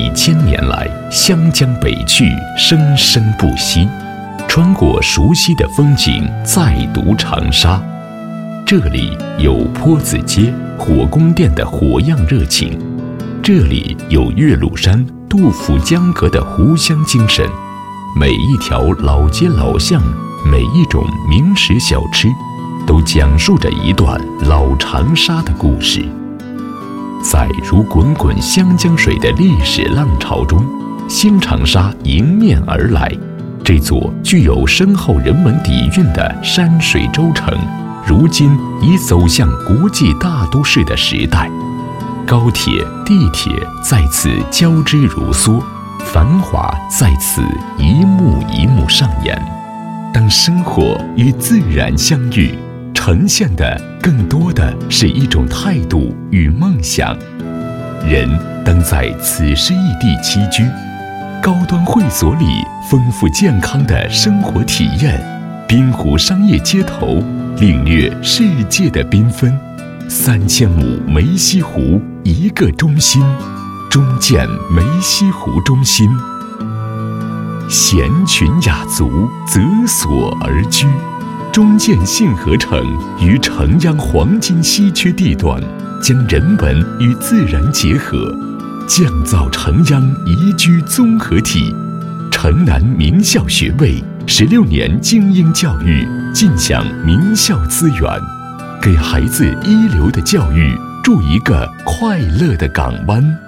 几千年来，湘江北去，生生不息。穿过熟悉的风景，再读长沙。这里有坡子街、火宫殿的火样热情，这里有岳麓山、杜甫江阁的湖湘精神。每一条老街老巷，每一种名食小吃，都讲述着一段老长沙的故事。在如滚滚湘江水的历史浪潮中，新长沙迎面而来。这座具有深厚人文底蕴的山水州城，如今已走向国际大都市的时代。高铁、地铁在此交织如梭，繁华在此一幕一幕上演。当生活与自然相遇，呈现的更多的是一种态度与梦想。人当在此时异地栖居，高端会所里丰富健康的生活体验，滨湖商业街头领略世界的缤纷。3500梅溪湖一个中心，中建梅溪湖中心。闲群雅俗择所而居，中建信和城于城央黄金稀缺地段，将人文与自然结合，降造城央宜居综合体。城南名校学位，16年精英教育，尽享名校资源，给孩子一流的教育筑一个快乐的港湾。